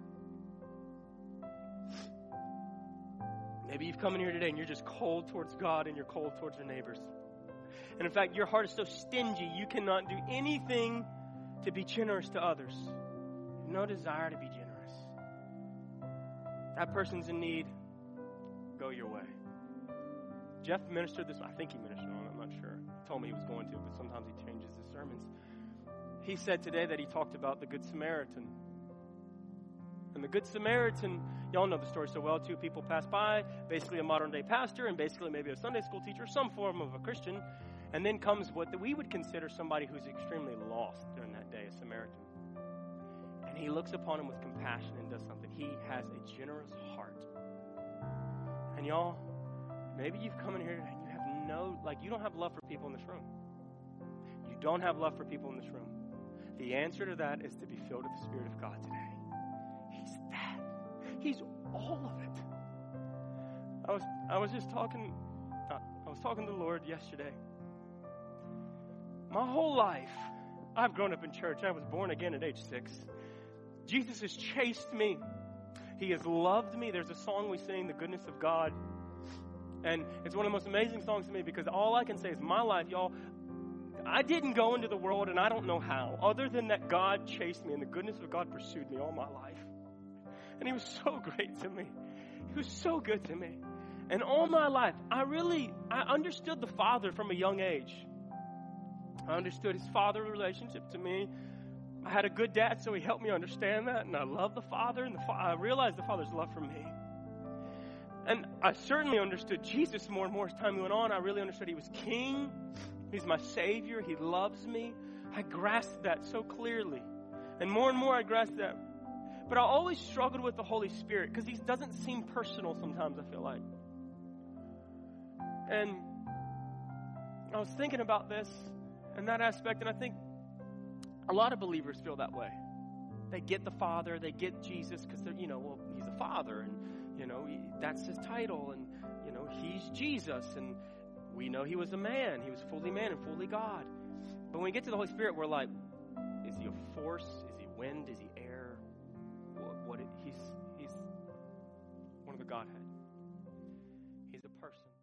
Maybe you've come in here today and you're just cold towards God and you're cold towards your neighbors. And in fact, your heart is so stingy, you cannot do anything to be generous to others. No desire to be generous. That person's in need. Go your way. Jeff ministered this. I think he ministered on it. I'm not sure. He told me he was going to, but sometimes he changes his sermons. He said today that he talked about the Good Samaritan. And the Good Samaritan, y'all know the story so well. Two people pass by, basically a modern-day pastor and basically maybe a Sunday school teacher, some form of a Christian. And then comes what we would consider somebody who's extremely lost during that day, a Samaritan. And he looks upon him with compassion and does something. He has a generous heart. And y'all, maybe you've come in here and you have no, like you don't have love for people in this room. You don't have love for people in this room. The answer to that is to be filled with the Spirit of God today. He's that. He's all of it. I was I was just talking, uh, I was talking to the Lord yesterday. My whole life, I've grown up in church. I was born again at age six. Jesus has chased me. He has loved me. There's a song we sing, The Goodness of God. And it's one of the most amazing songs to me because all I can say is my life, y'all, I didn't go into the world and I don't know how. Other than that God chased me and the goodness of God pursued me all my life. And he was so great to me. He was so good to me. And all my life, I really, I understood the Father from a young age. I understood his father relationship to me. I had a good dad, so he helped me understand that. And I love the Father, and the fa- I realized the Father's love for me. And I certainly understood Jesus more and more as time went on. I really understood he was king. He's my Savior. He loves me. I grasped that so clearly. And more and more I grasped that. But I always struggled with the Holy Spirit because he doesn't seem personal sometimes, I feel like. And I was thinking about this and that aspect, and I think a lot of believers feel that way. They get the Father, they get Jesus because they're, you know, well, he's a Father, and, you know, he, that's his title, and, you know, he's Jesus, and we know he was a man. He was fully man and fully God. But when we get to the Holy Spirit, we're like, is he a force? Is he wind? Is he air? What? what it, he's, he's one of the Godhead. He's a person.